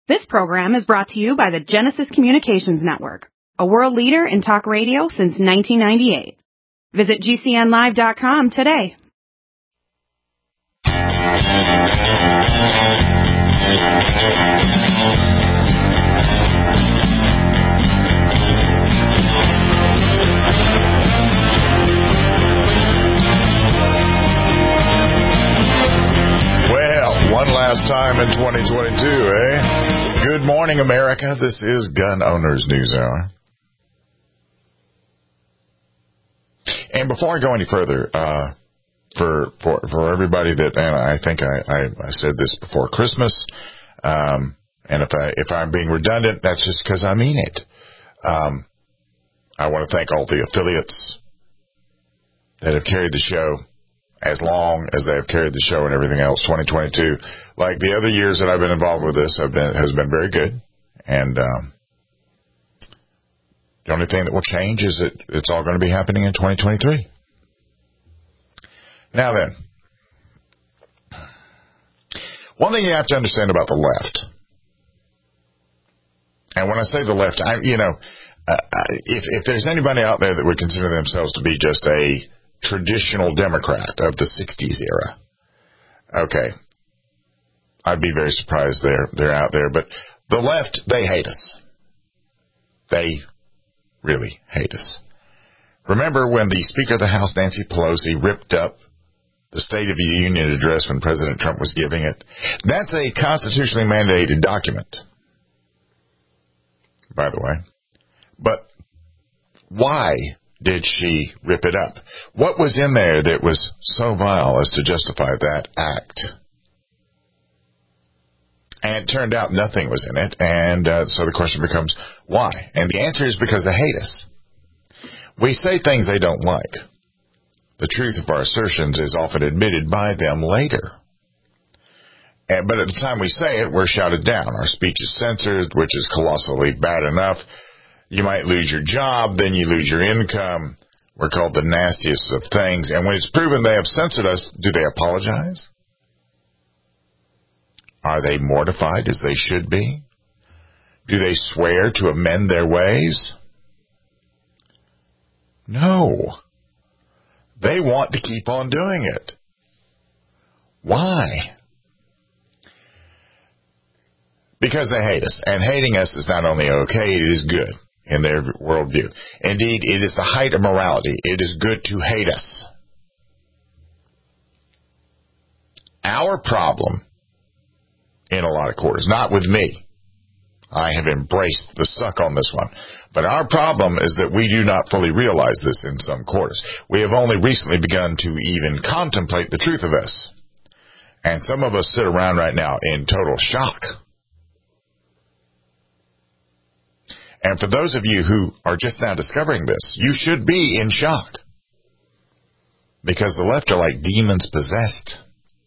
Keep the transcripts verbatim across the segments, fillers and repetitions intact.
This program is brought to you by the Genesis Communications Network, a world leader in talk radio since nineteen ninety-eight. Visit G C N live dot com today. Well, one last time in twenty twenty-two, eh? Good morning, America. This is Gun Owners News Hour. And before I go any further, uh, for, for, for everybody that, and I think I, I, I said this before Christmas, um, and if I, if I'm being redundant, that's just because I mean it. Um, I want to thank all the affiliates that have carried the show as long as they have carried the show and everything else. twenty twenty-two, like the other years that I've been involved with this, have been, has been very good. And, um, the only thing that will change is that it's all going to be happening in twenty twenty-three. Now then, one thing you have to understand about the left, and when I say the left, I, you know, uh, if, if there's anybody out there that would consider themselves to be just a traditional Democrat of the sixties era, okay, I'd be very surprised they're, they're out there. But the left, they hate us. They really hate us. Remember when the Speaker of the House, Nancy Pelosi, ripped up the State of the Union address when President Trump was giving it? That's a constitutionally mandated document, by the way. But why did she rip it up? What was in there that was so vile as to justify that act? And it turned out nothing was in it, and uh, so the question becomes, why? And the answer is because they hate us. We say things they don't like. The truth of our assertions is often admitted by them later. And, but at the time we say it, we're shouted down. Our speech is censored, which is colossally bad enough. You might lose your job, then you lose your income. We're called the nastiest of things. And when it's proven they have censored us, do they apologize? Are they mortified as they should be? Do they swear to amend their ways? No. They want to keep on doing it. Why? Because they hate us. And hating us is not only okay, it is good in their worldview. Indeed, it is the height of morality. It is good to hate us. Our problem, in a lot of quarters, not with me. I have embraced the suck on this one. But our problem is that we do not fully realize this in some quarters. We have only recently begun to even contemplate the truth of this. And some of us sit around right now in total shock. And for those of you who are just now discovering this, you should be in shock. Because the left are like demons possessed.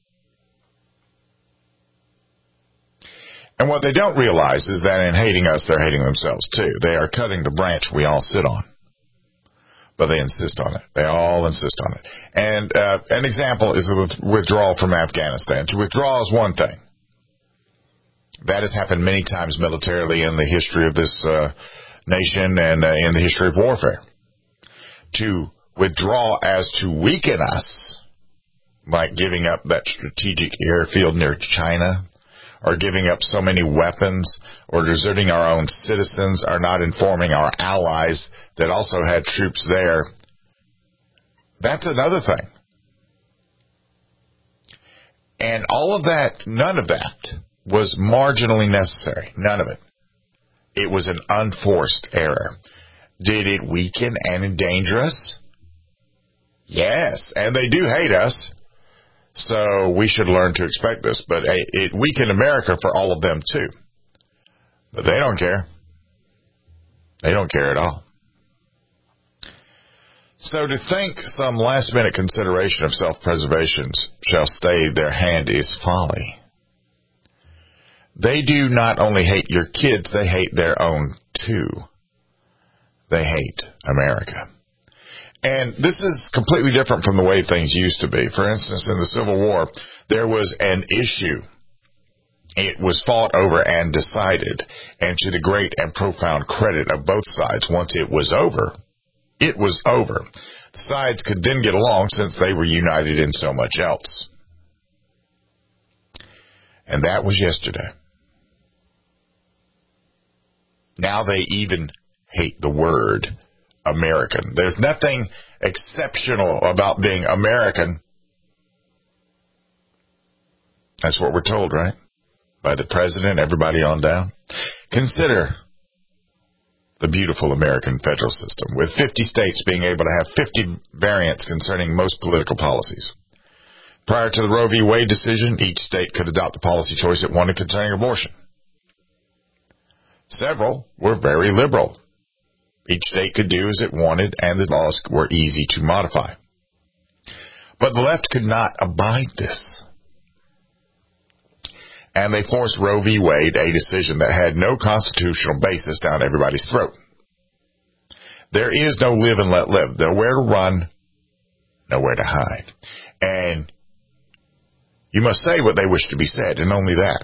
And what they don't realize is that in hating us, they're hating themselves too. They are cutting the branch we all sit on. But they insist on it. They all insist on it. And uh, an example is the withdrawal from Afghanistan. To withdraw is one thing. That has happened many times militarily in the history of this uh, nation and uh, in the history of warfare. To withdraw as to weaken us, like giving up that strategic airfield near China, or giving up so many weapons, or deserting our own citizens, or not informing our allies that also had troops there. That's another thing. And all of that, none of that was marginally necessary. None of it. It was an unforced error. Did it weaken and endanger us? Yes, and they do hate us. So we should learn to expect this. But it weakened America for all of them, too. But they don't care. They don't care at all. So to think some last-minute consideration of self-preservation shall stay their hand is folly. They do not only hate your kids, they hate their own, too. They hate America. And this is completely different from the way things used to be. For instance, in the Civil War, there was an issue It was fought over and decided, and to the great and profound credit of both sides, once it was over, it was over. The sides could then get along since they were united in so much else. And that was yesterday. Now they even hate the word American. There's nothing exceptional about being American. That's what we're told, right? By the president, everybody on down. Consider the beautiful American federal system, with fifty states being able to have fifty variants concerning most political policies. Prior to the Roe v. Wade decision, each state could adopt the policy choice it wanted concerning abortion. Several were very liberal. Each state could do as it wanted, and the laws were easy to modify. But the left could not abide this. And they forced Roe v. Wade, a decision that had no constitutional basis, down everybody's throat. There is no live and let live. Nowhere to run, nowhere to hide. And you must say what they wish to be said, and only that.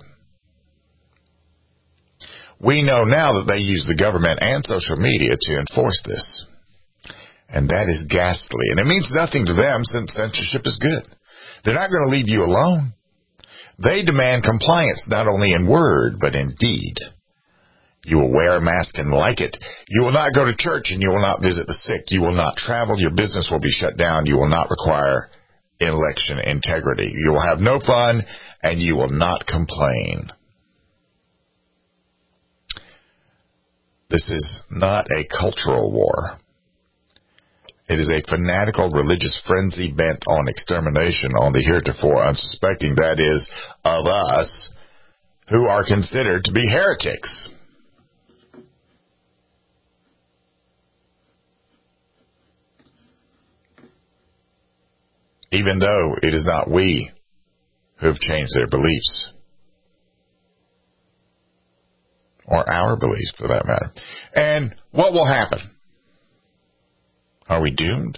We know now that they use the government and social media to enforce this. And that is ghastly. And it means nothing to them, since censorship is good. They're not going to leave you alone. They demand compliance not only in word, but in deed. You will wear a mask and like it. You will not go to church, and you will not visit the sick. You will not travel. Your business will be shut down. You will not require election integrity. You will have no fun, and you will not complain. This is not a cultural war. It is a fanatical religious frenzy bent on extermination on the heretofore unsuspecting, that is, of us, who are considered to be heretics. Even though it is not we who have changed their beliefs. Or our beliefs, for that matter. And what will happen? Are we doomed?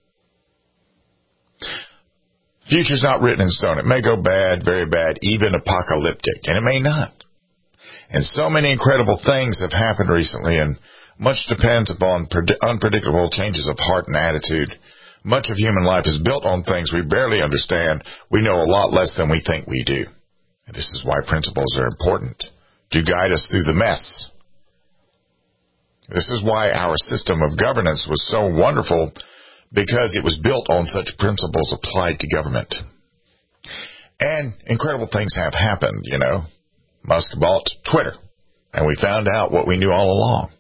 Future's not written in stone. It may go bad, very bad, even apocalyptic, and it may not. And so many incredible things have happened recently, and much depends upon predi- unpredictable changes of heart and attitude. Much of human life is built on things we barely understand. We know a lot less than we think we do. And this is why principles are important, to guide us through the mess. This is why our system of governance was so wonderful, because it was built on such principles applied to government. And incredible things have happened, you know. Musk bought Twitter, and we found out what we knew all along.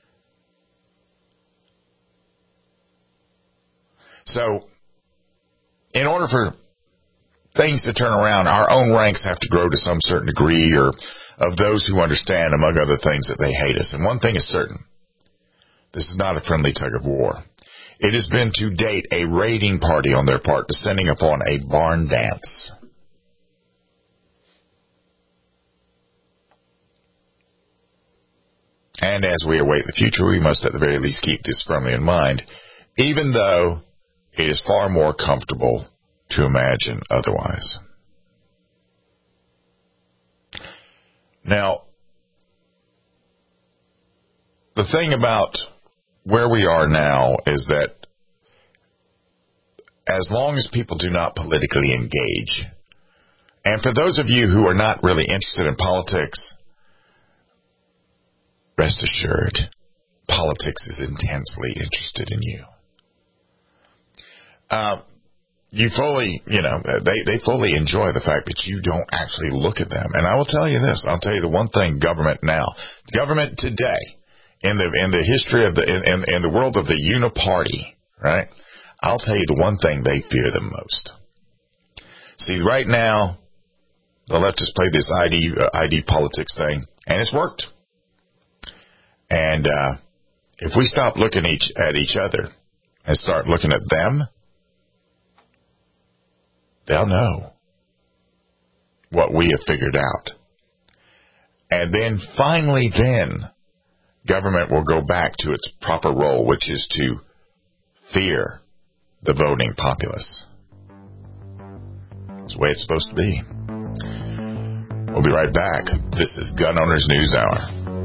So, in order for things to turn around, our own ranks have to grow to some certain degree, or of those who understand, among other things, that they hate us. And one thing is certain. This is not a friendly tug of war. It has been to date a raiding party on their part, descending upon a barn dance. And as we await the future, we must at the very least keep this firmly in mind, even though it is far more comfortable to imagine otherwise. Now, the thing about where we are now is that as long as people do not politically engage, and for those of you who are not really interested in politics, rest assured, politics is intensely interested in you. Uh, you fully, you know, they, they fully enjoy the fact that you don't actually look at them. And I will tell you this, I'll tell you the one thing government now, government today, in the, in the history of the, in, in the world of the uniparty, right? I'll tell you the one thing they fear the most. See, right now, the leftists play this I D, uh, I D politics thing, and it's worked. And, uh, if we stop looking each, at each other and start looking at them, they'll know what we have figured out. And then finally then, government will go back to its proper role, which is to fear the voting populace. It's the way it's supposed to be. We'll be right back. This is Gun Owners News Hour.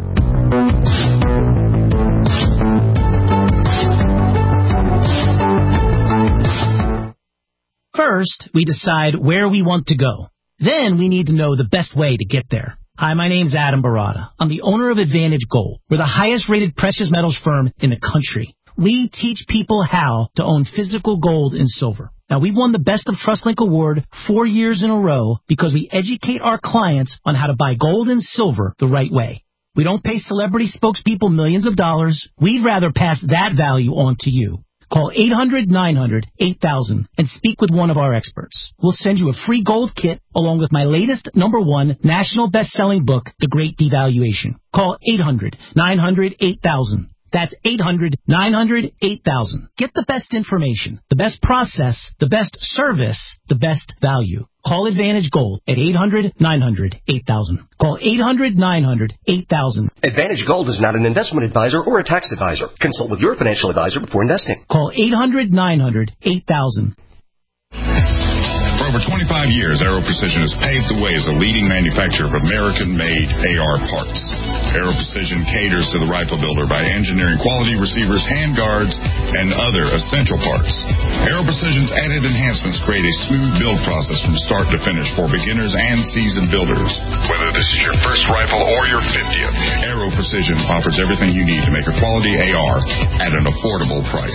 First, we decide where we want to go. Then we need to know the best way to get there. Hi, my name's Adam Barada. I'm the owner of Advantage Gold. We're the highest-rated precious metals firm in the country. We teach people how to own physical gold and silver. Now, we've won the Best of TrustLink Award four years in a row because we educate our clients on how to buy gold and silver the right way. We don't pay celebrity spokespeople millions of dollars. We'd rather pass that value on to you. Call eight hundred, nine hundred, eight thousand and speak with one of our experts. We'll send you a free gold kit along with my latest number one national best-selling book, The Great Devaluation. Call eight hundred, nine hundred, eight thousand. That's eight hundred, nine hundred, eight thousand. Get the best information, the best process, the best service, the best value. Call Advantage Gold at eight hundred, nine hundred, eight thousand. Call eight hundred, nine hundred, eight thousand. Advantage Gold is not an investment advisor or a tax advisor. Consult with your financial advisor before investing. Call eight hundred, nine hundred, eight thousand. For over twenty-five years, Aero Precision has paved the way as a leading manufacturer of American-made A R parts. Aero Precision caters to the rifle builder by engineering quality receivers, handguards, and other essential parts. Aero Precision's added enhancements create a smooth build process from start to finish for beginners and seasoned builders. Whether this is your first rifle or your fiftieth, Aero Precision offers everything you need to make a quality A R at an affordable price.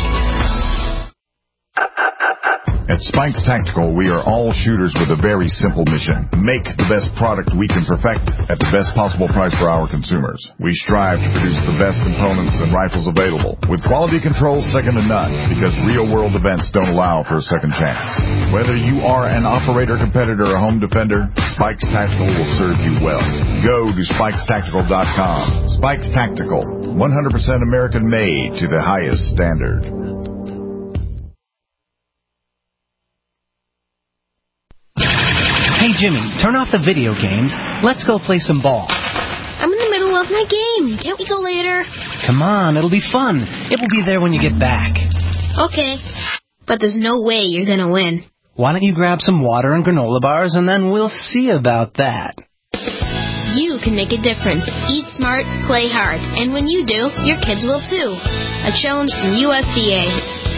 At Spikes Tactical, we are all shooters with a very simple mission. Make the best product we can perfect at the best possible price for our consumers. We strive to produce the best components and rifles available, with quality control second to none, because real-world events don't allow for a second chance. Whether you are an operator, competitor, or home defender, Spikes Tactical will serve you well. Go to spikes tactical dot com. Spikes Tactical, one hundred percent American-made to the highest standard. Hey, Jimmy, turn off the video games. Let's go play some ball. I'm in the middle of my game. Can't we go later? Come on, it'll be fun. It will be there when you get back. Okay, but there's no way you're going to win. Why don't you grab some water and granola bars, and then we'll see about that. You can make a difference. Eat smart, play hard. And when you do, your kids will too. A challenge from U S D A.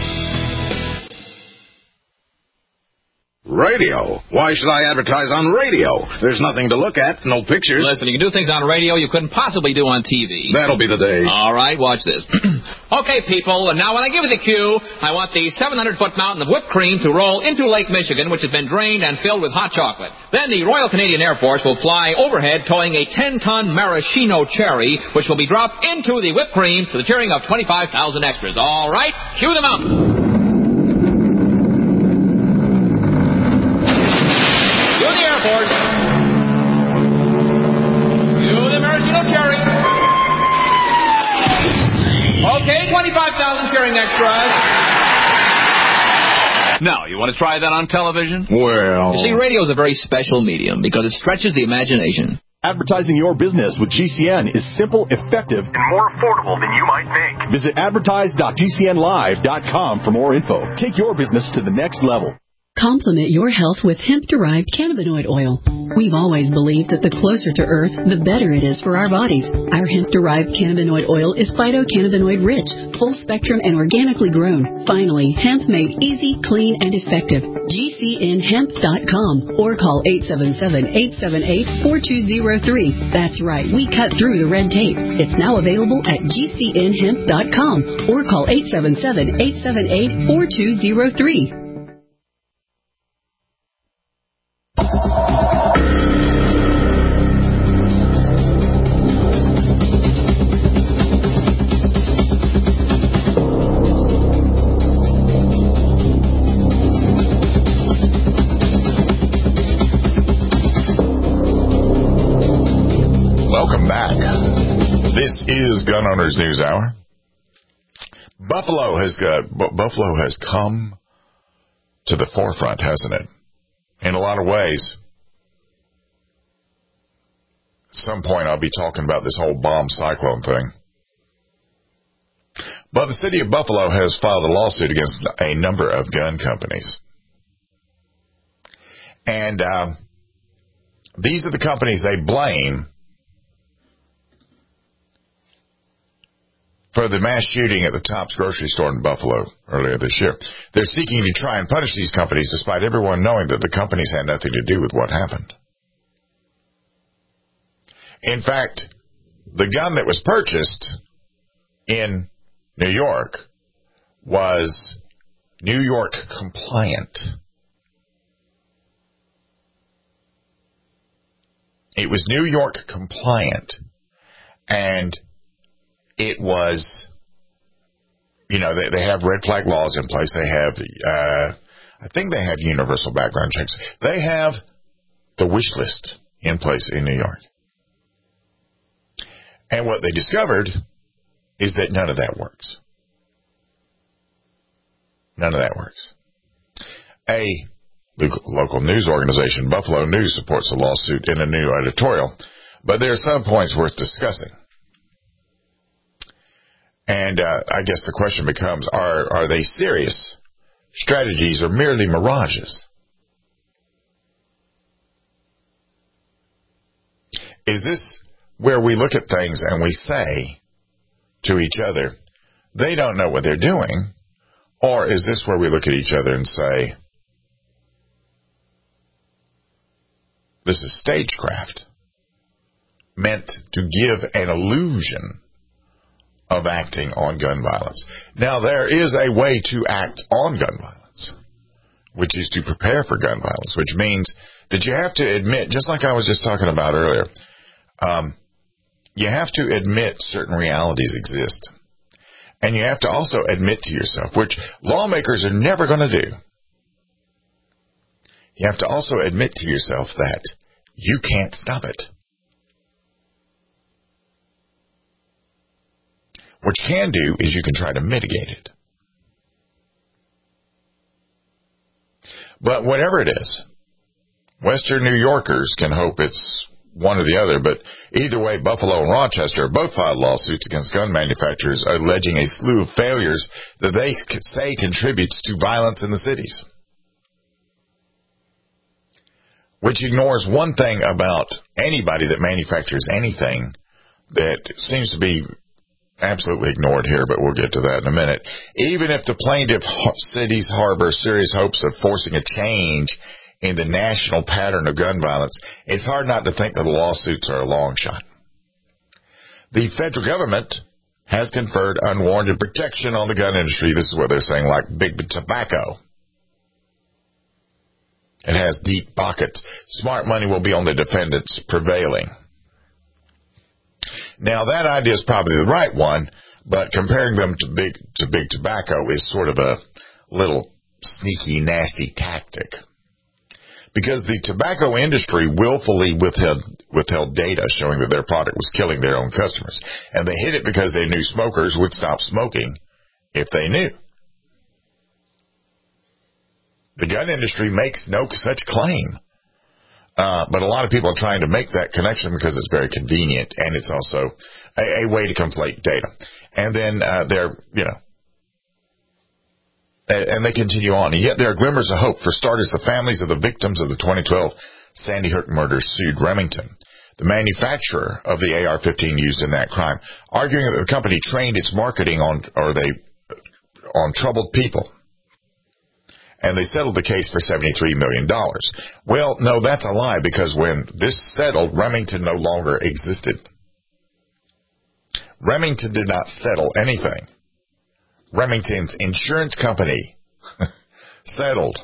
Radio? Why should I advertise on radio? There's nothing to look at, no pictures. Listen, you can do things on radio you couldn't possibly do on T V. That'll be the day. All right, watch this. Okay, people, and now when I give you the cue, I want the seven hundred foot mountain of whipped cream to roll into Lake Michigan, which has been drained and filled with hot chocolate. Then the Royal Canadian Air Force will fly overhead towing a ten ton maraschino cherry, which will be dropped into the whipped cream to the cheering of twenty-five thousand extras. All right, cue the mountain. Force. You the maraschino cherry. Okay, twenty-five thousand cheering extras. Now, you want to try that on television? Well... You see, radio is a very special medium because it stretches the imagination. Advertising your business with G C N is simple, effective, and more affordable than you might think. Visit advertise dot g c n live dot com for more info. Take your business to the next level. Complement your health with hemp-derived cannabinoid oil. We've always believed that the closer to Earth, the better it is for our bodies. Our hemp-derived cannabinoid oil is phytocannabinoid-rich, full-spectrum, and organically grown. Finally, hemp made easy, clean, and effective. G C N hemp dot com or call eight seven seven, eight seven eight, four two zero three. That's right, we cut through the red tape. It's now available at G C N hemp dot com or call eight seven seven, eight seven eight, four two zero three. Welcome back. This is Gun Owners News Hour. Buffalo has got B- Buffalo has come to the forefront, hasn't it? In a lot of ways. At some point, I'll be talking about this whole bomb cyclone thing. But the city of Buffalo has filed a lawsuit against a number of gun companies. And um, these are the companies they blame for the mass shooting at the Tops grocery store in Buffalo earlier this year. They're seeking to try and punish these companies despite everyone knowing that the companies had nothing to do with what happened. In fact, the gun that was purchased in New York was New York compliant. It was New York compliant, and it was, you know, they, they have red flag laws in place. They have, uh, I think they have universal background checks. They have the wish list in place in New York. And what they discovered is that none of that works. None of that works. A local news organization, Buffalo News, supports the lawsuit in a new editorial, but there are some points worth discussing. And uh, I guess the question becomes, are, are they serious strategies or merely mirages? Is this where we look at things and we say to each other, they don't know what they're doing? Or is this where we look at each other and say, this is stagecraft meant to give an illusion of acting on gun violence? Now, there is a way to act on gun violence, which is to prepare for gun violence, which means that you have to admit, just like I was just talking about earlier, um, you have to admit certain realities exist. And you have to also admit to yourself, which lawmakers are never going to do. You have to also admit to yourself that you can't stop it. What you can do is you can try to mitigate it. But whatever it is, Western New Yorkers can hope it's one or the other, but either way, Buffalo and Rochester both filed lawsuits against gun manufacturers alleging a slew of failures that they say contributes to violence in the cities. Which ignores one thing about anybody that manufactures anything that seems to be absolutely ignored here, but we'll get to that in a minute. Even if the plaintiff cities harbor serious hopes of forcing a change in the national pattern of gun violence, it's hard not to think that the lawsuits are a long shot. The federal government has conferred unwarranted protection on the gun industry. This is what they're saying, like big tobacco. It has deep pockets. Smart money will be on the defendants prevailing. Now, that idea is probably the right one, but comparing them to big to big tobacco is sort of a little sneaky, nasty tactic. Because the tobacco industry willfully withheld, withheld data showing that their product was killing their own customers. And they hid it because they knew smokers would stop smoking if they knew. The gun industry makes no such claim. Uh, but a lot of people are trying to make that connection because it's very convenient, and it's also a, a way to conflate data. And then uh, they're, you know, and they continue on. And yet there are glimmers of hope. For starters, the families of the victims of the twenty twelve Sandy Hook murders sued Remington, the manufacturer of the A R fifteen used in that crime, arguing that the company trained its marketing on, or they, on troubled people. And they settled the case for seventy-three million dollars. Well, no, that's a lie, because when this settled, Remington no longer existed. Remington did not settle anything. Remington's insurance company settled.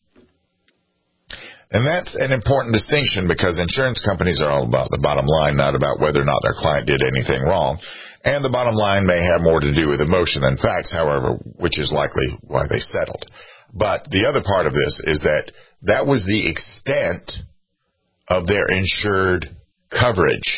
And that's an important distinction, because insurance companies are all about the bottom line, not about whether or not their client did anything wrong. And the bottom line may have more to do with emotion than facts, however, which is likely why they settled. But the other part of this is that that was the extent of their insured coverage.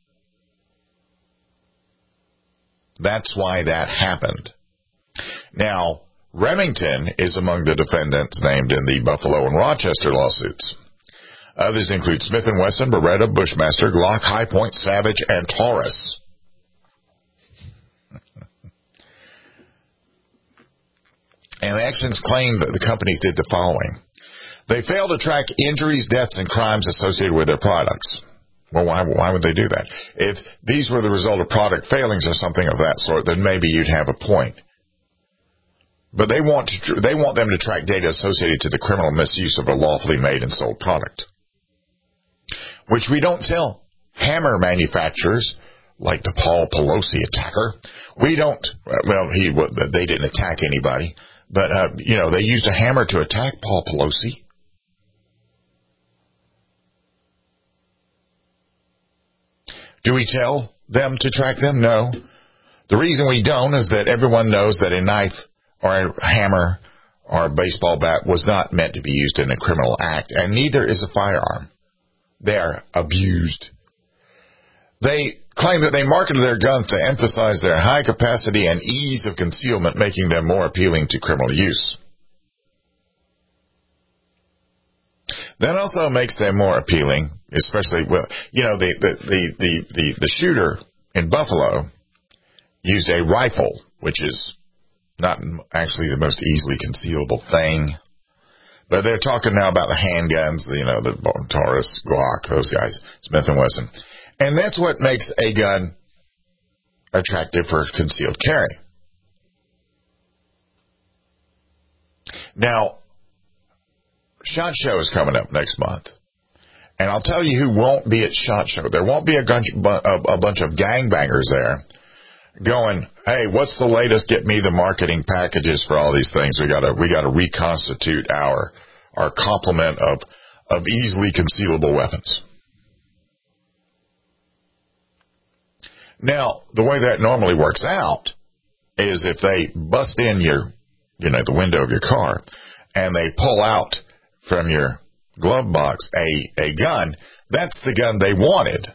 That's why that happened. Now, Remington is among the defendants named in the Buffalo and Rochester lawsuits. Others include Smith and Wesson, Beretta, Bushmaster, Glock, High Point, Savage, and Taurus. And the actions claim that the companies did the following. They fail to track injuries, deaths, and crimes associated with their products. Well, why, why would they do that? If these were the result of product failings or something of that sort, then maybe you'd have a point. But they want to, they want them to track data associated to the criminal misuse of a lawfully made and sold product, which we don't tell hammer manufacturers like the Paul Pelosi attacker. We don't. Well, he they didn't attack anybody, but uh, you know they used a hammer to attack Paul Pelosi. Do we tell them to track them? No. The reason we don't is that everyone knows that a knife or a hammer or a baseball bat was not meant to be used in a criminal act, and neither is a firearm. They are abused. They claim that they marketed their guns to emphasize their high capacity and ease of concealment, making them more appealing to criminal use. That also makes them more appealing, especially, well, you know, the, the, the, the, the, the shooter in Buffalo used a rifle, which is not actually the most easily concealable thing. But they're talking now about the handguns, you know, the Taurus, Glock, those guys, Smith and Wesson. And that's what makes a gun attractive for concealed carry. Now, SHOT Show is coming up next month. And I'll tell you who won't be at SHOT Show. There won't be a bunch, a bunch of gangbangers there going, hey, what's the latest? Get me the marketing packages for all these things. We gotta, we gotta reconstitute our, our complement of, of easily concealable weapons. Now, the way that normally works out is if they bust in your, you know, the window of your car and they pull out from your glove box a, a gun, that's the gun they wanted.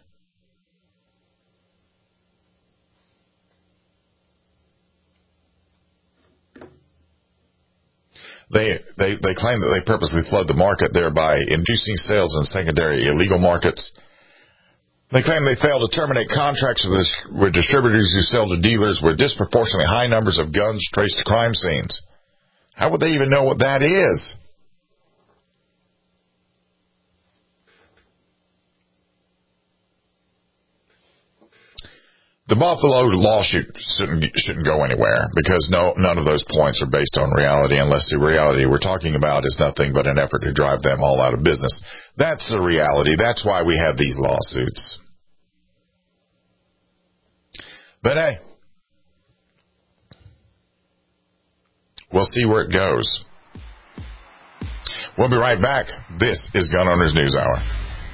They, they, they claim that they purposely flood the market, thereby inducing sales in secondary illegal markets. They claim they failed to terminate contracts with, with distributors who sell to dealers with disproportionately high numbers of guns traced to crime scenes. How would they even know what that is? The Buffalo lawsuit shouldn't, shouldn't go anywhere because no, none of those points are based on reality unless the reality we're talking about is nothing but an effort to drive them all out of business. That's the reality. That's why we have these lawsuits. But hey, we'll see where it goes. We'll be right back. This is Gun Owners News Hour.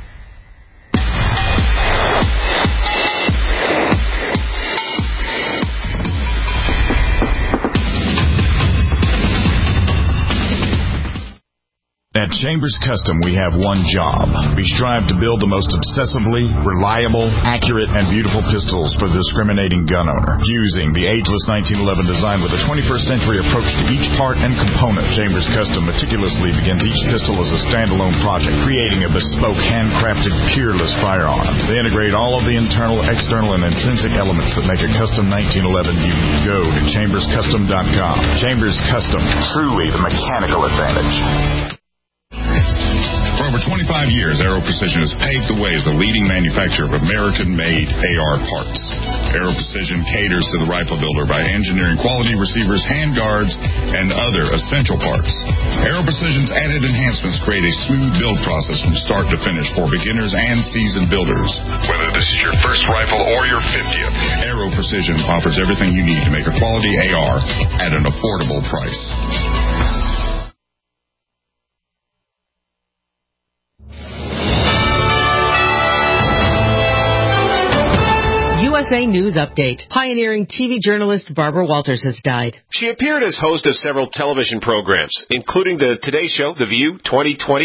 At Chambers Custom, we have one job. We strive to build the most obsessively reliable, accurate, and beautiful pistols for the discriminating gun owner. Fusing the ageless nineteen eleven design with a twenty-first century approach to each part and component, Chambers Custom meticulously begins each pistol as a standalone project, creating a bespoke, handcrafted, peerless firearm. They integrate all of the internal, external, and intrinsic elements that make a custom nineteen eleven unique. Go to chambers custom dot com. Chambers Custom, truly the mechanical advantage. For over twenty-five years, Aero Precision has paved the way as a leading manufacturer of American-made A R parts. Aero Precision caters to the rifle builder by engineering quality receivers, handguards, and other essential parts. Aero Precision's added enhancements create a smooth build process from start to finish for beginners and seasoned builders. Whether this is your first rifle or your fiftieth, Aero Precision offers everything you need to make a quality A R at an affordable price. U S A News Update. Pioneering T V journalist Barbara Walters has died. She appeared as host of several television programs, including the Today Show, The View, twenty twenty,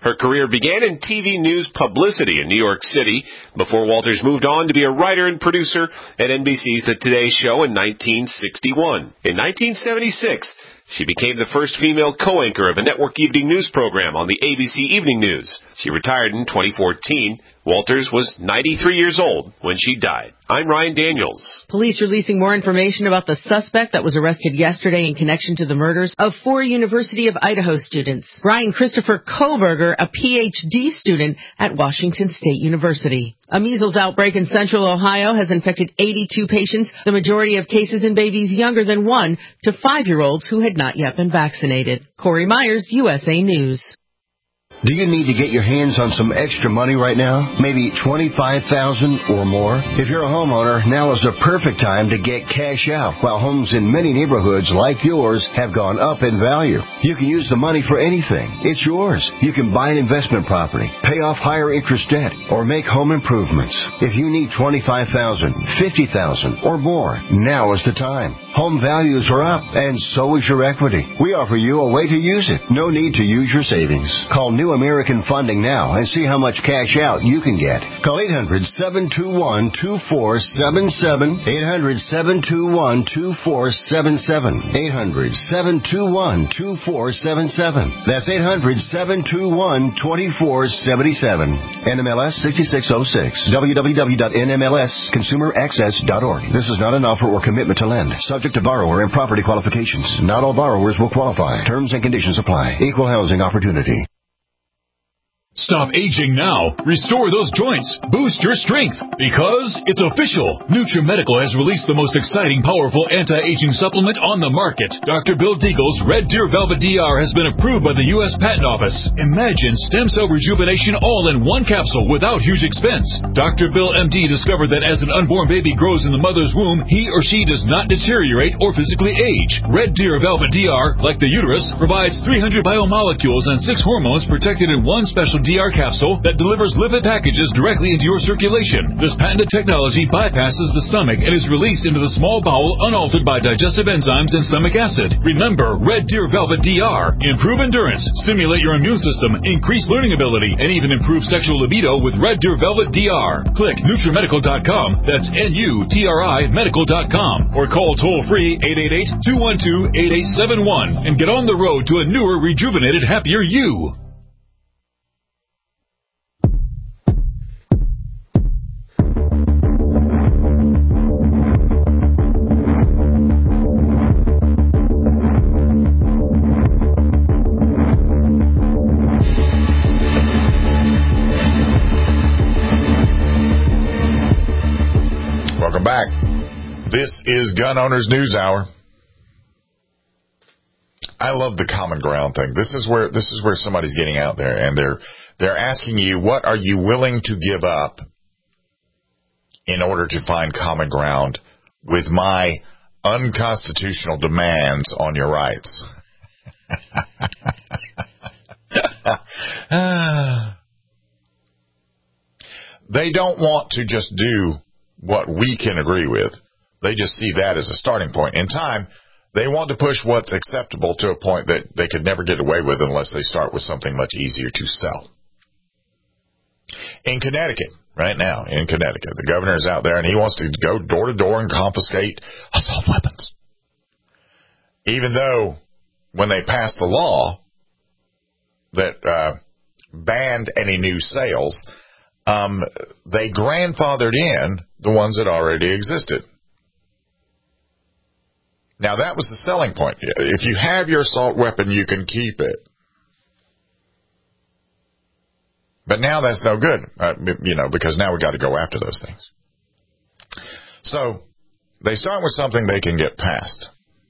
Her career began in T V news publicity in New York City before Walters moved on to be a writer and producer at N B C's The Today Show in nineteen sixty-one. In nineteen seventy-six, she became the first female co-anchor of a network evening news program on the A B C Evening News. She retired in twenty fourteen. Walters was ninety-three years old when she died. I'm Ryan Daniels. Police releasing more information about the suspect that was arrested yesterday in connection to the murders of four University of Idaho students. Brian Christopher Koberger, a P H D student at Washington State University. A measles outbreak in central Ohio has infected eighty-two patients, the majority of cases in babies younger than one to five-year-olds who had not yet been vaccinated. Corey Myers, U S A News. Do you need to get your hands on some extra money right now? Maybe twenty-five thousand dollars or more? If you're a homeowner, now is the perfect time to get cash out while homes in many neighborhoods like yours have gone up in value. You can use the money for anything. It's yours. You can buy an investment property, pay off higher interest debt, or make home improvements. If you need twenty-five thousand dollars, fifty thousand dollars or more, now is the time. Home values are up, and so is your equity. We offer you a way to use it. No need to use your savings. Call New American Funding now and see how much cash out you can get. Call eight hundred, seven two one, two four seven seven, eight hundred, seven two one, two four seven seven, eight hundred, seven two one, two four seven seven. That's eight hundred, seven two one, two four seven seven. N M L S sixty-six oh six. w w w dot n m l s consumer access dot org. This is not an offer or commitment to lend. Subject to borrower and property qualifications. Not all borrowers will qualify. Terms and conditions apply. Equal housing opportunity. Stop aging now. Restore those joints. Boost your strength. Because it's official. NutriMedical has released the most exciting, powerful anti-aging supplement on the market. Doctor Bill Deagle's Red Deer Velvet D R has been approved by the U S Patent Office. Imagine stem cell rejuvenation all in one capsule without huge expense. Doctor Bill M D discovered that as an unborn baby grows in the mother's womb, he or she does not deteriorate or physically age. Red Deer Velvet D R, like the uterus, provides three hundred biomolecules and six hormones protected in one special D R capsule that delivers lipid packages directly into your circulation. This patented technology bypasses the stomach and is released into the small bowel unaltered by digestive enzymes and stomach acid. Remember, Red Deer Velvet D R. Improve endurance, stimulate your immune system, increase learning ability, and even improve sexual libido with Red Deer Velvet D R. Click NutriMedical dot com, that's N U T R I medical dot com, or call toll-free eight eight eight, two one two, eight eight seven one and get on the road to a newer, rejuvenated, happier you. Welcome back. This is Gun Owners News Hour. I love the common ground thing. This is where this is where somebody's getting out there and they're they're asking you, what are you willing to give up in order to find common ground with my unconstitutional demands on your rights? They don't want to just do what we can agree with. They just see that as a starting point. In time, they want to push what's acceptable to a point that they could never get away with unless they start with something much easier to sell. In Connecticut, right now, in Connecticut, the governor is out there and he wants to go door to door and confiscate assault weapons. Even though when they passed the law that uh, banned any new sales, um, they grandfathered in the ones that already existed. Now, that was the selling point. If you have your assault weapon, you can keep it. But now that's no good, uh, you know, because now we got to go after those things. So they start with something they can get past.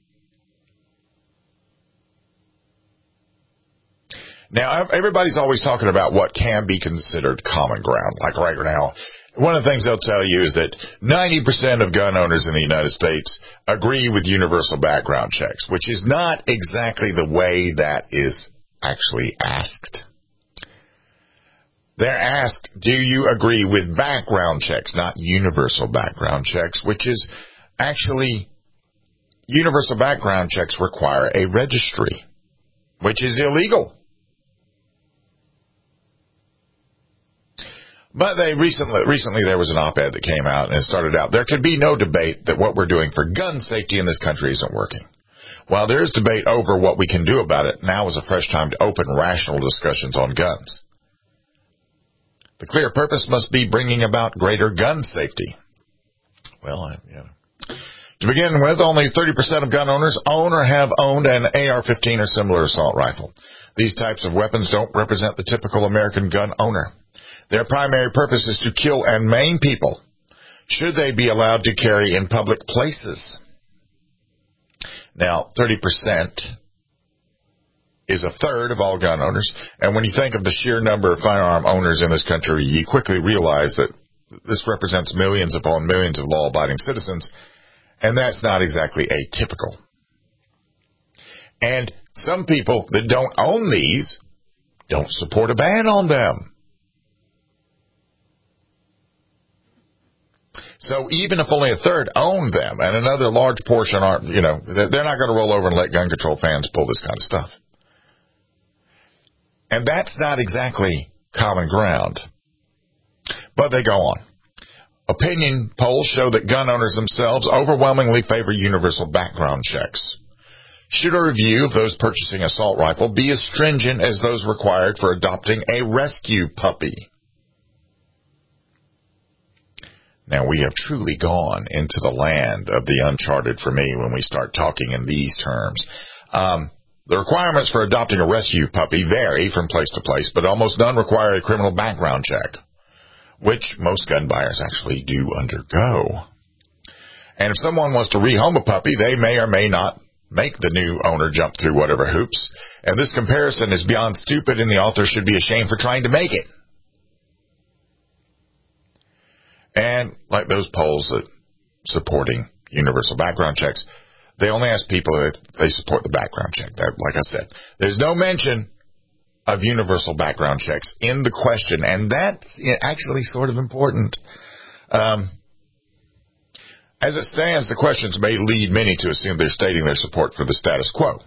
Now, everybody's always talking about what can be considered common ground. Like right now, one of the things they'll tell you is that ninety percent of gun owners in the United States agree with universal background checks, which is not exactly the way that is actually asked. They're asked, do you agree with background checks, not universal background checks, which is actually, universal background checks require a registry, which is illegal. But they recently, recently there was an op-ed that came out, and it started out, there could be no debate that what we're doing for gun safety in this country isn't working. While there is debate over what we can do about it, now is a fresh time to open rational discussions on guns. The clear purpose must be bringing about greater gun safety. Well, I, you know. To begin with, only thirty percent of gun owners own or have owned an A R fifteen or similar assault rifle. These types of weapons don't represent the typical American gun owner. Their primary purpose is to kill and maim people. Should they be allowed to carry in public places? Now, thirty percent is a third of all gun owners, and when you think of the sheer number of firearm owners in this country, you quickly realize that this represents millions upon millions of law-abiding citizens, and that's not exactly atypical. And some people that don't own these don't support a ban on them. So even if only a third own them and another large portion aren't, you know, they're not going to roll over and let gun control fans pull this kind of stuff. And that's not exactly common ground. But they go on. Opinion polls show that gun owners themselves overwhelmingly favor universal background checks. Should a review of those purchasing an assault rifle be as stringent as those required for adopting a rescue puppy? Now, we have truly gone into the land of the uncharted for me when we start talking in these terms. Um, the requirements for adopting a rescue puppy vary from place to place, but almost none require a criminal background check, which most gun buyers actually do undergo. And if someone wants to rehome a puppy, they may or may not make the new owner jump through whatever hoops. And this comparison is beyond stupid, and the author should be ashamed for trying to make it. And like those polls that supporting universal background checks, they only ask people if they support the background check. That, like I said, there's no mention of universal background checks in the question, and that's actually sort of important. Um, as it stands, the questions may lead many to assume they're stating their support for the status quo,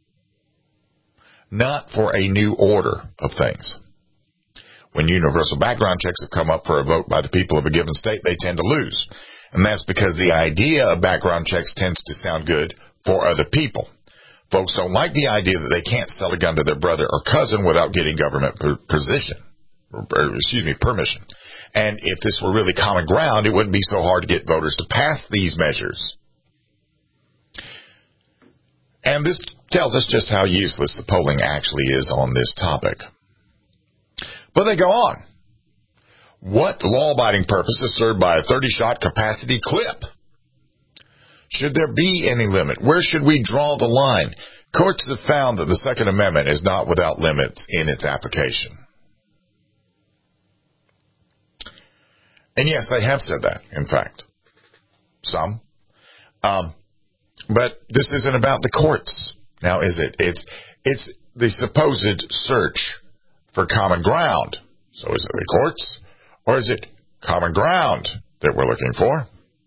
not for a new order of things. When universal background checks have come up for a vote by the people of a given state, they tend to lose. And that's because the idea of background checks tends to sound good for other people. Folks don't like the idea that they can't sell a gun to their brother or cousin without getting government position, or, excuse me, permission. And if this were really common ground, it wouldn't be so hard to get voters to pass these measures. And this tells us just how useless the polling actually is on this topic. But they go on. What law-abiding purpose is served by a thirty-shot capacity clip? Should there be any limit? Where should we draw the line? Courts have found that the Second Amendment is not without limits in its application. And yes, they have said that, in fact. Some. Um, but this isn't about the courts. Now, is it? It's, it's the supposed search for common ground. So is it the courts, or is it common ground that we're looking for?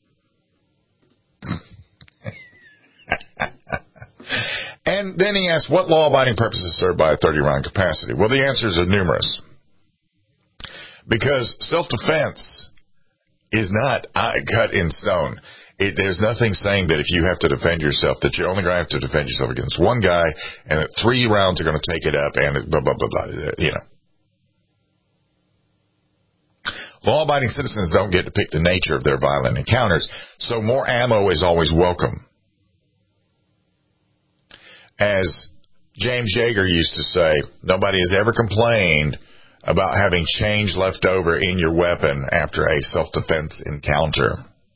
And then he asked, what law-abiding purpose is served by a thirty-round capacity? Well, the answers are numerous. Because self-defense is not cut in stone. It, there's nothing saying that if you have to defend yourself, that you're only going to have to defend yourself against one guy, and that three rounds are going to take it up, and blah, blah, blah, blah, you know. Law-abiding citizens don't get to pick the nature of their violent encounters, so more ammo is always welcome. As James Yeager used to say, nobody has ever complained about having change left over in your weapon after a self-defense encounter.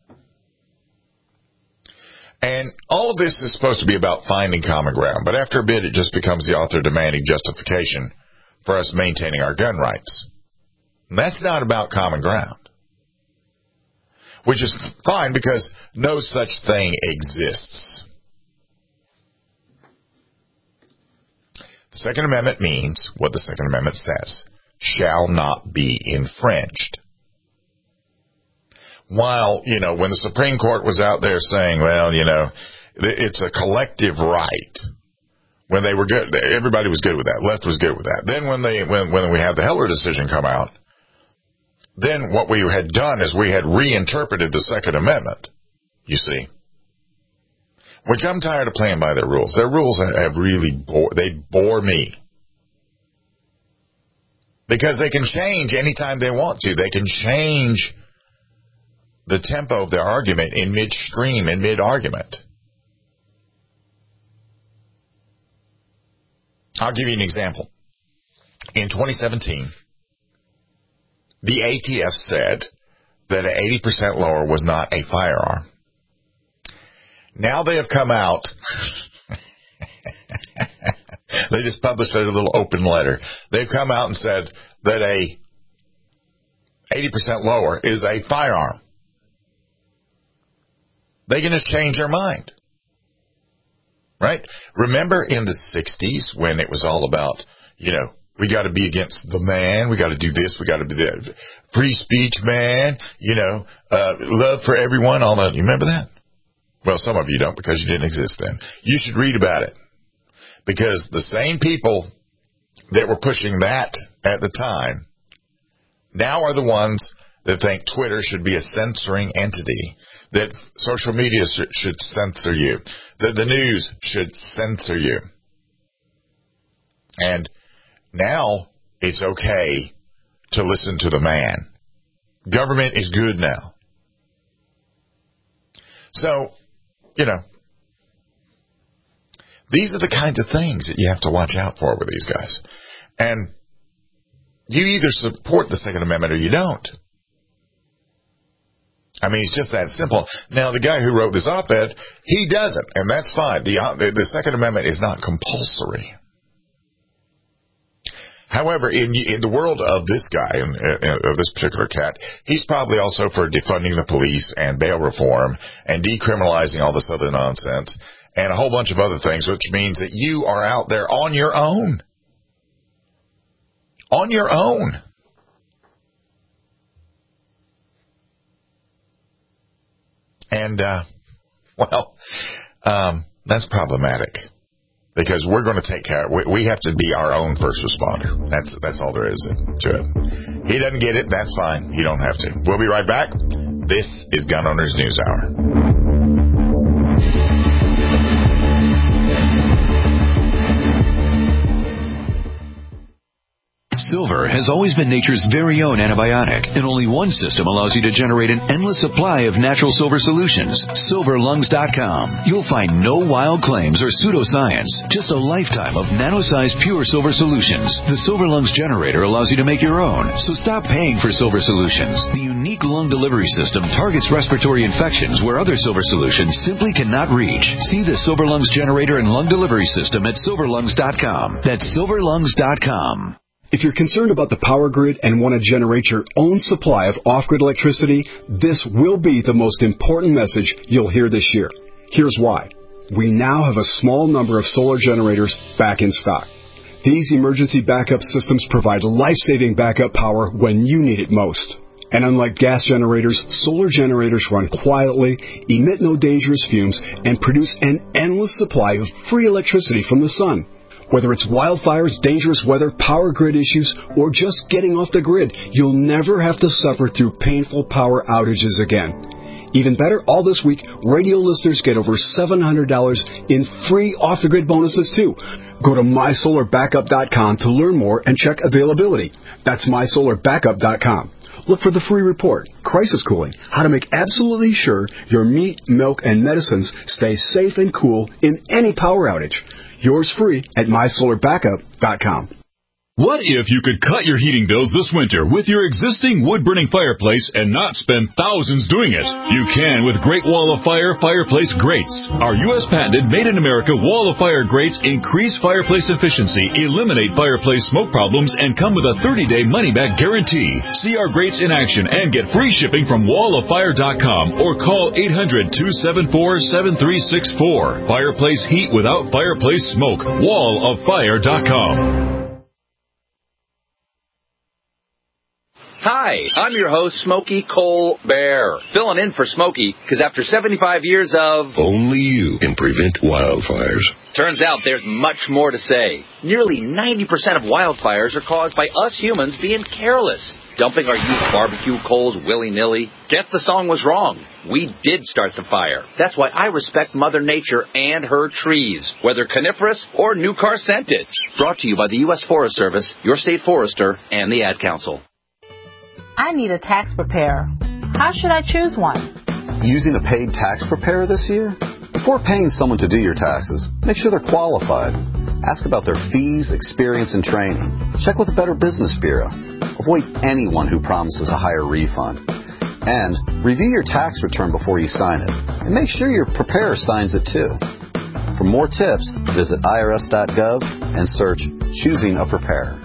And all of this is supposed to be about finding common ground, but after a bit it just becomes the author demanding justification for us maintaining our gun rights. And that's not about common ground, which is fine because no such thing exists. The Second Amendment means what the Second Amendment says, shall not be infringed. While, you know, when the Supreme Court was out there saying, well, you know, it's a collective right, when they were good, everybody was good with that. Left was good with that. Then when they, when, when we had the Heller decision come out, then what we had done is we had reinterpreted the Second Amendment, you see. Which I'm tired of playing by their rules. Their rules have really, bore, they bore me. Because they can change anytime they want to. They can change the tempo of their argument in midstream, in mid-argument. I'll give you an example. In twenty seventeen, the A T F said that an eighty percent lower was not a firearm. Now they have come out, they just published a little open letter. They've come out and said that a eighty percent lower is a firearm. They can just change their mind. Right? Remember in the sixties when it was all about, you know, we got to be against the man, we got to do this, we got to do that. Free speech, man, you know, uh, love for everyone, all that. You remember that? Well, some of you don't because you didn't exist then. You should read about it. Because the same people that were pushing that at the time now are the ones that think Twitter should be a censoring entity, that social media sh- should censor you, that the news should censor you. And now it's okay to listen to the man. Government is good now. So, you know, these are the kinds of things that you have to watch out for with these guys. And you either support the Second Amendment or you don't. I mean, it's just that simple. Now, the guy who wrote this op-ed, he doesn't, and that's fine. The, the, the Second Amendment is not compulsory. However, in, in the world of this guy, in, in, of this particular cat, he's probably also for defunding the police and bail reform and decriminalizing all this other nonsense and a whole bunch of other things, which means that you are out there on your own. On your own. And, uh, well, um, that's problematic because we're going to take care. We, we have to be our own first responder. That's that's all there is to it. He doesn't get it. That's fine. You don't have to. We'll be right back. This is Gun Owners News Hour. Silver has always been nature's very own antibiotic, and only one system allows you to generate an endless supply of natural silver solutions. silver lungs dot com. You'll find no wild claims or pseudoscience, just a lifetime of nano-sized pure silver solutions. The Silver Lungs generator allows you to make your own, so stop paying for silver solutions. The unique lung delivery system targets respiratory infections where other silver solutions simply cannot reach. See the Silver Lungs generator and lung delivery system at silver lungs dot com. That's silver lungs dot com. If you're concerned about the power grid and want to generate your own supply of off-grid electricity, this will be the most important message you'll hear this year. Here's why. We now have a small number of solar generators back in stock. These emergency backup systems provide life-saving backup power when you need it most. And unlike gas generators, solar generators run quietly, emit no dangerous fumes, and produce an endless supply of free electricity from the sun. Whether it's wildfires, dangerous weather, power grid issues, or just getting off the grid, you'll never have to suffer through painful power outages again. Even better, all this week, radio listeners get over seven hundred dollars in free off-the-grid bonuses, too. Go to my solar backup dot com to learn more and check availability. That's my solar backup dot com. Look for the free report, Crisis Cooling, how to make absolutely sure your meat, milk, and medicines stay safe and cool in any power outage. Yours free at my solar backup dot com. What if you could cut your heating bills this winter with your existing wood-burning fireplace and not spend thousands doing it? You can with Great Wall of Fire Fireplace Grates. Our U S patented made-in-America Wall of Fire grates increase fireplace efficiency, eliminate fireplace smoke problems, and come with a thirty-day money-back guarantee. See our grates in action and get free shipping from wall of fire dot com or call eight hundred, two seven four, seven three six four. Fireplace heat without fireplace smoke. wall of fire dot com. Hi, I'm your host, Smokey Cole Bear, filling in for Smokey because after seventy-five years of... Only you can prevent wildfires. Turns out there's much more to say. Nearly ninety percent of wildfires are caused by us humans being careless. dumping our used barbecue coals willy-nilly? Guess the song was wrong. We did start the fire. That's why I respect Mother Nature and her trees, whether coniferous or new car scented. Brought to you by the U S Forest Service, your state forester, and the Ad Council. I need a tax preparer. How should I choose one? Using a paid tax preparer this year? Before paying someone to do your taxes, make sure they're qualified. Ask about their fees, experience, and training. Check with the Better Business Bureau. Avoid anyone who promises a higher refund. And review your tax return before you sign it. And make sure your preparer signs it too. For more tips, visit I R S dot gov and search Choosing a Preparer.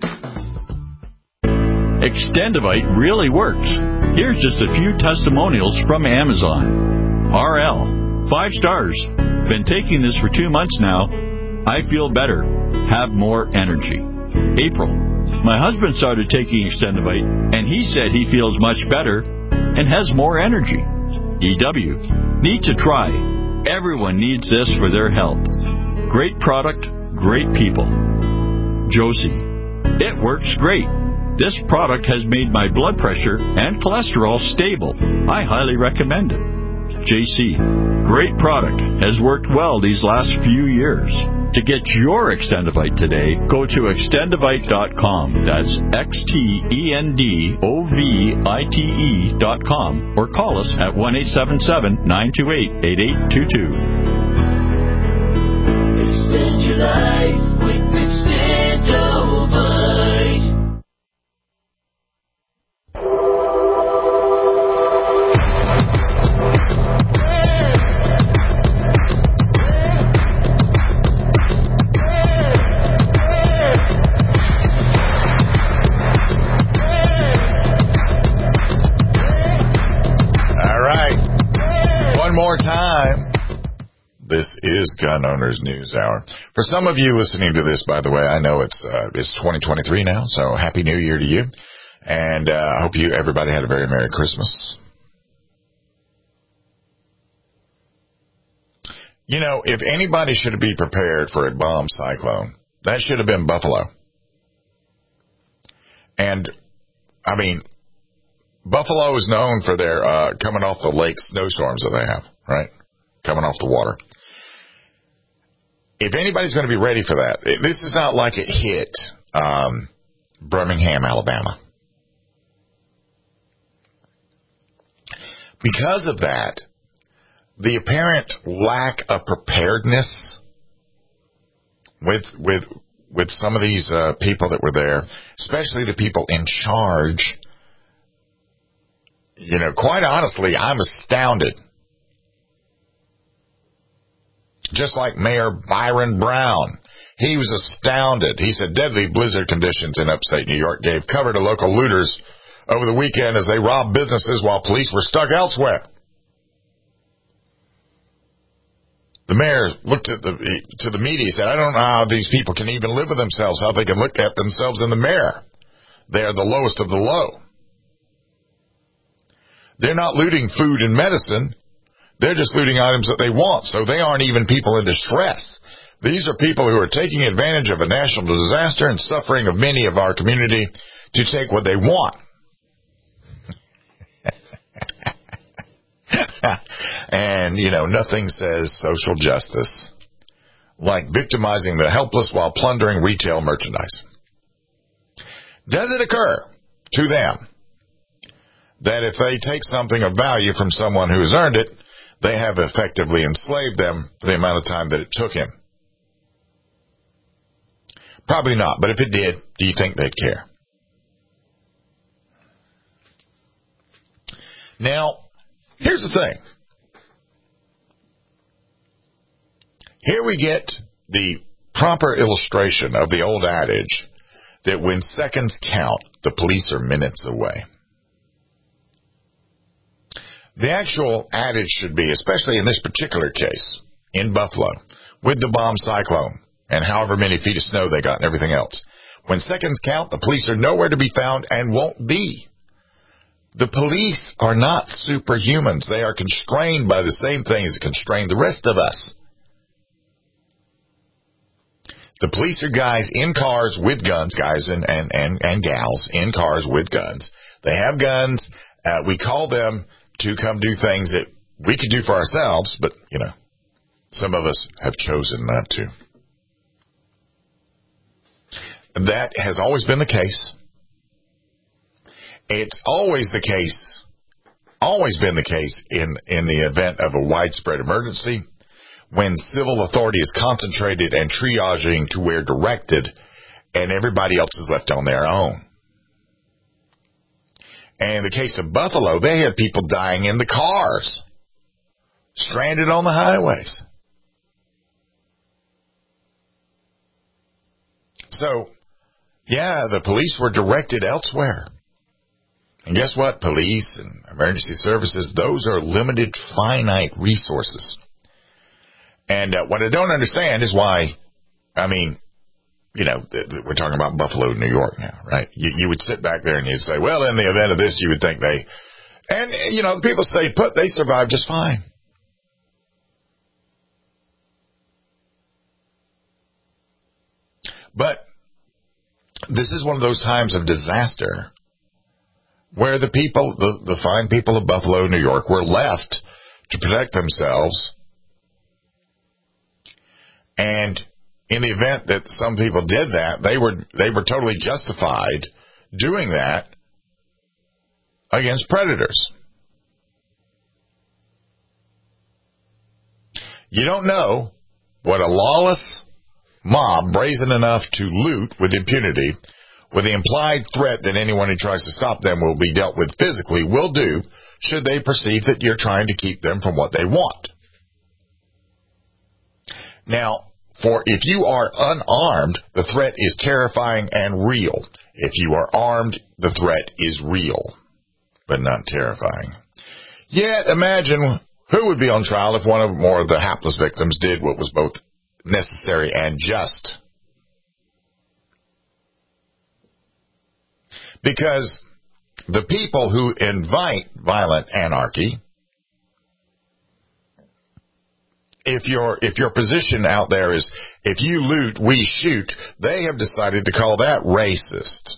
Extendivite really works. Here's just a few testimonials from Amazon. R L, five stars. Been taking this for two months now. I feel better. Have more energy. April, my husband started taking Extendivite, and he said he feels much better and has more energy. E W, need to try. Everyone needs this for their health. Great product, great people. Josie, it works great. This product has made my blood pressure and cholesterol stable. I highly recommend it. J C, great product. Has worked well these last few years. To get your Extendivite today, go to extendivite dot com. That's X T E N D O V I T E dot com. Or call us at one eight seven seven, nine two eight, eight eight two two. Extend your life with Extendivite. More time. This is Gun Owners News Hour. For some of you listening to this, by the way, I know it's uh, it's twenty twenty-three now, so Happy New Year to you, and I uh, hope you everybody had a very Merry Christmas. You know, if anybody should be prepared for a bomb cyclone, that should have been Buffalo. And I mean, Buffalo is known for their uh, coming off the lake snowstorms that they have, right? Coming off the water. If anybody's going to be ready for that, this is not like it hit um, Birmingham, Alabama. Because of that, the apparent lack of preparedness with with with some of these uh, people that were there, especially the people in charge. You know, quite honestly, I'm astounded. Just like Mayor Byron Brown. He was astounded. He said deadly blizzard conditions in upstate New York gave cover to local looters over the weekend as they robbed businesses while police were stuck elsewhere. The mayor looked at the to the media and said, I don't know how these people can even live with themselves, how they can look at themselves in the mirror. They are the lowest of the low. They're not looting food and medicine. They're just looting items that they want. So they aren't even people in distress. These are people who are taking advantage of a national disaster and suffering of many of our community to take what they want. And, you know, nothing says social justice like victimizing the helpless while plundering retail merchandise. Does it occur to them that if they take something of value from someone who has earned it, they have effectively enslaved them for the amount of time that it took him? Probably not, but if it did, do you think they'd care? Now, here's the thing. Here we get the proper illustration of the old adage that when seconds count, the police are minutes away. The actual adage should be, especially in this particular case, in Buffalo, with the bomb cyclone and however many feet of snow they got and everything else. When seconds count, the police are nowhere to be found and won't be. The police are not superhumans. They are constrained by the same things that constrain the rest of us. The police are guys in cars with guns, guys and, and, and, and gals in cars with guns. They have guns. Uh, we call them to come do things that we could do for ourselves, but, you know, some of us have chosen not to. That has always been the case. It's always the case, always been the case in, in the event of a widespread emergency, when civil authority is concentrated and triaging to where directed, and everybody else is left on their own. And in the case of Buffalo, they had people dying in the cars, stranded on the highways. So, yeah, the police were directed elsewhere. And guess what? Police and emergency services, those are limited, finite resources. And uh, what I don't understand is why, I mean, you know, th- th- we're talking about Buffalo, New York now, right? You, you would sit back there and you'd say, well, in the event of this, you would think they, and, you know, the people stayed put, they survived just fine. But this is one of those times of disaster where the people, the, the fine people of Buffalo, New York, were left to protect themselves. And in the event that some people did that, they were they were totally justified doing that against predators. You don't know what a lawless mob, brazen enough to loot with impunity, with the implied threat that anyone who tries to stop them will be dealt with physically, will do, should they perceive that you're trying to keep them from what they want. Now, for if you are unarmed, the threat is terrifying and real. If you are armed, the threat is real, but not terrifying. Yet, imagine who would be on trial if one or more of the hapless victims did what was both necessary and just. Because the people who invite violent anarchy, if your if your position out there is, if you loot, we shoot, they have decided to call that racist.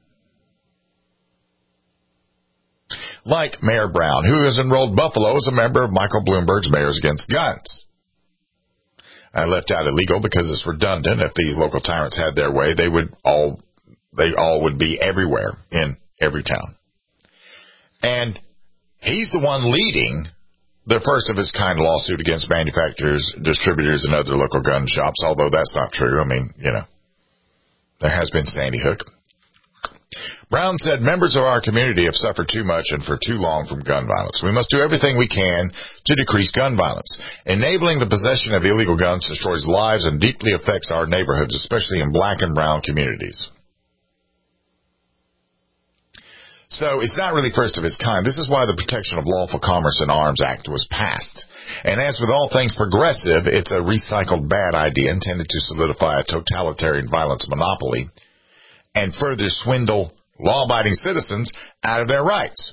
Like Mayor Brown, who has enrolled Buffalo as a member of Michael Bloomberg's Mayors Against Guns. I left out illegal because it's redundant. If these local tyrants had their way, they would all they all would be everywhere in every town. And he's the one leading the first of its kind lawsuit against manufacturers, distributors, and other local gun shops, although that's not true. I mean, you know, there has been Sandy Hook. Brown said members of our community have suffered too much and for too long from gun violence. We must do everything we can to decrease gun violence. Enabling the possession of illegal guns destroys lives and deeply affects our neighborhoods, especially in black and brown communities. So it's not really first of its kind. This is why the Protection of Lawful Commerce in Arms Act was passed. And as with all things progressive, it's a recycled bad idea intended to solidify a totalitarian violence monopoly and further swindle law-abiding citizens out of their rights.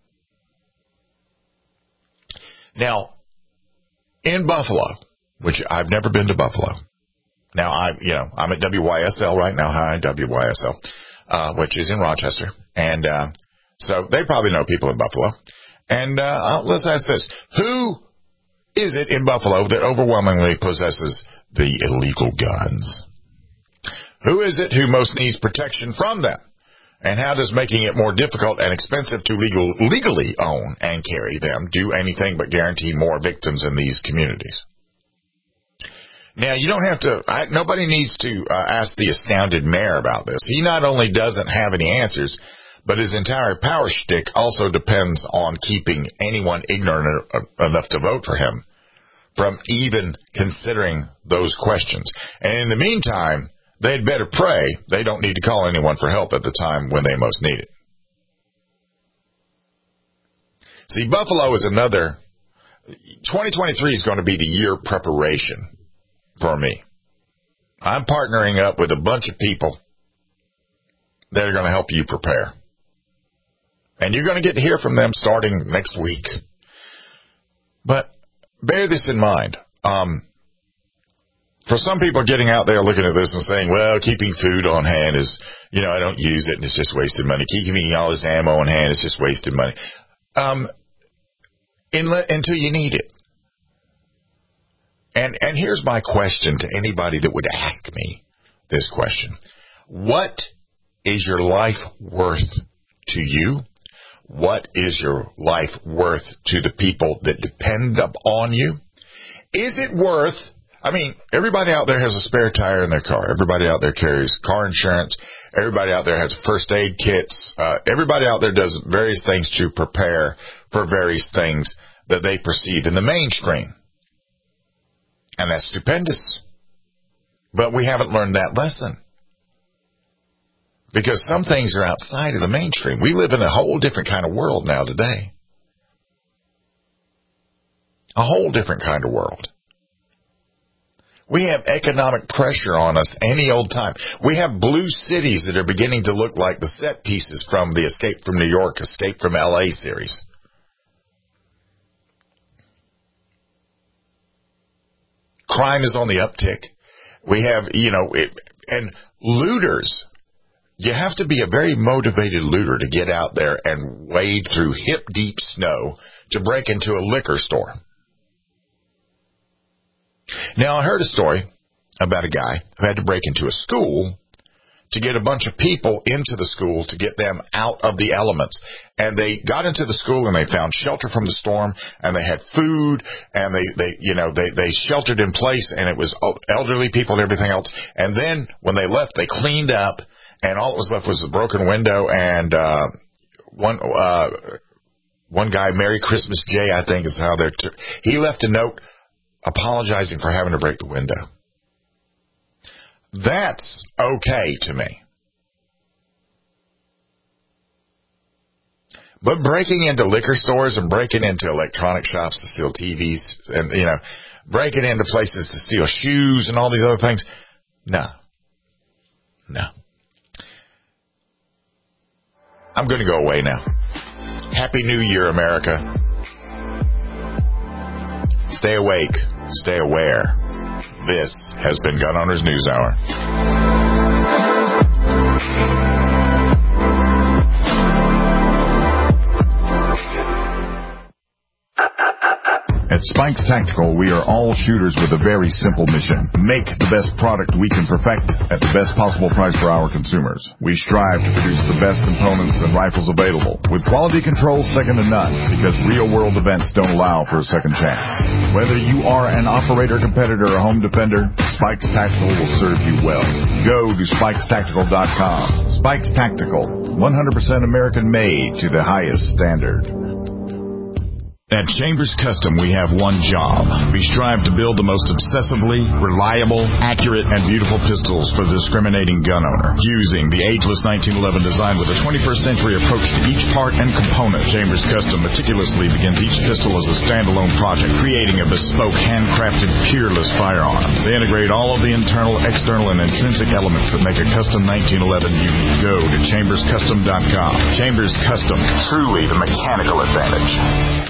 Now, in Buffalo, which I've never been to Buffalo. Now, I, you know, I'm at W Y S L right now. Hi, W Y S L, uh, which is in Rochester. And, uh, so they probably know people in Buffalo. And, uh, let's ask this. Who is it in Buffalo that overwhelmingly possesses the illegal guns? Who is it who most needs protection from them? And how does making it more difficult and expensive to legal, legally own and carry them do anything but guarantee more victims in these communities? Now, you don't have to, I, nobody needs to uh, ask the astounded mayor about this. He not only doesn't have any answers, but his entire power shtick also depends on keeping anyone ignorant enough to vote for him from even considering those questions. And in the meantime, they'd better pray they don't need to call anyone for help at the time when they most need it. See, Buffalo is another, twenty twenty-three is going to be the year preparation for me. I'm partnering up with a bunch of people that are going to help you prepare. And you're going to get to hear from them starting next week. But bear this in mind. Um, For some people getting out there looking at this and saying, well, keeping food on hand is, you know, I don't use it and it's just wasted money. Keeping all this ammo on hand is just wasted money. Um, in, until you need it. And, and here's my question to anybody that would ask me this question. What is your life worth to you? What is your life worth to the people that depend on you? Is it worth, I mean, everybody out there has a spare tire in their car. Everybody out there carries car insurance. Everybody out there has first aid kits. Uh, everybody out there does various things to prepare for various things that they perceive in the mainstream. And that's stupendous. But we haven't learned that lesson. Because some things are outside of the mainstream. We live in a whole different kind of world now today. A whole different kind of world. We have economic pressure on us any old time. We have blue cities that are beginning to look like the set pieces from the Escape from New York, Escape from L A series. Crime is on the uptick. We have, you know, it, and looters. You have to be a very motivated looter to get out there and wade through hip-deep snow to break into a liquor store. Now, I heard a story about a guy who had to break into a school to get a bunch of people into the school to get them out of the elements. And they got into the school and they found shelter from the storm, and they had food, and they, they you know, they, they sheltered in place, and it was elderly people and everything else. And then when they left, they cleaned up, and all that was left was a broken window, and uh, one uh, one guy, Merry Christmas Jay, I think is how they're, t- he left a note apologizing for having to break the window. That's okay to me. But breaking into liquor stores and breaking into electronic shops to steal T Vs and, you know, breaking into places to steal shoes and all these other things, no. No. I'm going to go away now. Happy New Year, America. Stay awake. Stay aware. This has been Gun Owners News Hour. At Spikes Tactical, we are all shooters with a very simple mission. Make the best product we can perfect at the best possible price for our consumers. We strive to produce the best components and rifles available, with quality control second to none, because real-world events don't allow for a second chance. Whether you are an operator, competitor, or home defender, Spikes Tactical will serve you well. Go to spikes tactical dot com. Spikes Tactical, one hundred percent American-made to the highest standard. At Chambers Custom, we have one job. We strive to build the most obsessively reliable, accurate, and beautiful pistols for the discriminating gun owner, using the ageless nineteen eleven design with a twenty-first century approach to each part and component. Chambers Custom meticulously begins each pistol as a standalone project, creating a bespoke, handcrafted, peerless firearm. They integrate all of the internal, external, and intrinsic elements that make a custom nineteen eleven unique. Go to chambers custom dot com. Chambers Custom, truly the mechanical advantage.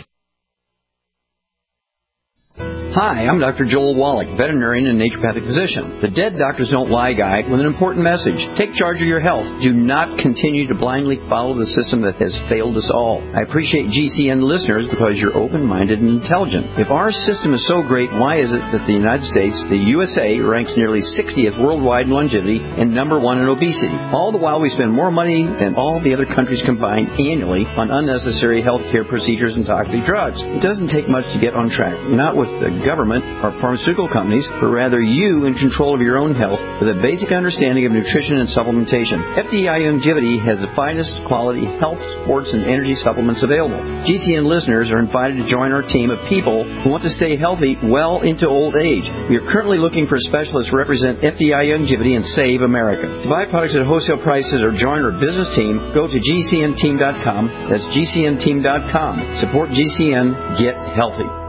Hi, I'm Doctor Joel Wallach, veterinarian and naturopathic physician. The Dead Doctors Don't Lie guide with an important message. Take charge of your health. Do not continue to blindly follow the system that has failed us all. I appreciate G C N listeners because you're open-minded and intelligent. If our system is so great, why is it that the United States, the U S A, ranks nearly sixtieth worldwide in longevity and number one in obesity? All the while we spend more money than all the other countries combined annually on unnecessary health care procedures and toxic drugs. It doesn't take much to get on track. Not with the government or pharmaceutical companies, but rather you in control of your own health with a basic understanding of nutrition and supplementation. F D I Longevity has the finest quality health, sports, and energy supplements available. G C N listeners are invited to join our team of people who want to stay healthy well into old age. We are currently looking for specialists to represent F D I Longevity and Save America. To buy products at wholesale prices or join our business team, go to G C N team dot com. That's G C N team dot com. Support G C N. Get healthy.